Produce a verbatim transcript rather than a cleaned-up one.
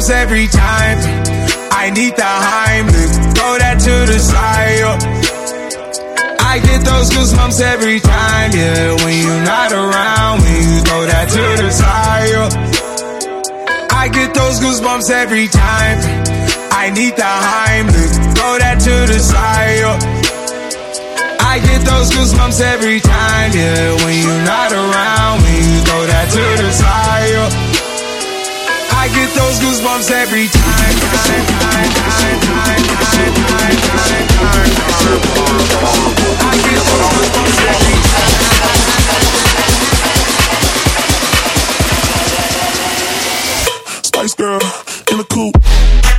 goosebumps every time. I need the Heimlich, throw that to the side. Yo. I get those goosebumps every time, yeah. When you're not around, when you throw that to the side. Yo. I get those goosebumps every time. I need the Heimlich, throw that to the side. Yo. I get those goosebumps every time, yeah. When you're not around, when you throw that to the side. Yo. I get those goosebumps every time, time, time, time, time, time, time, time, time, time. I get those goosebumps every time. Spice Girl in the coupe.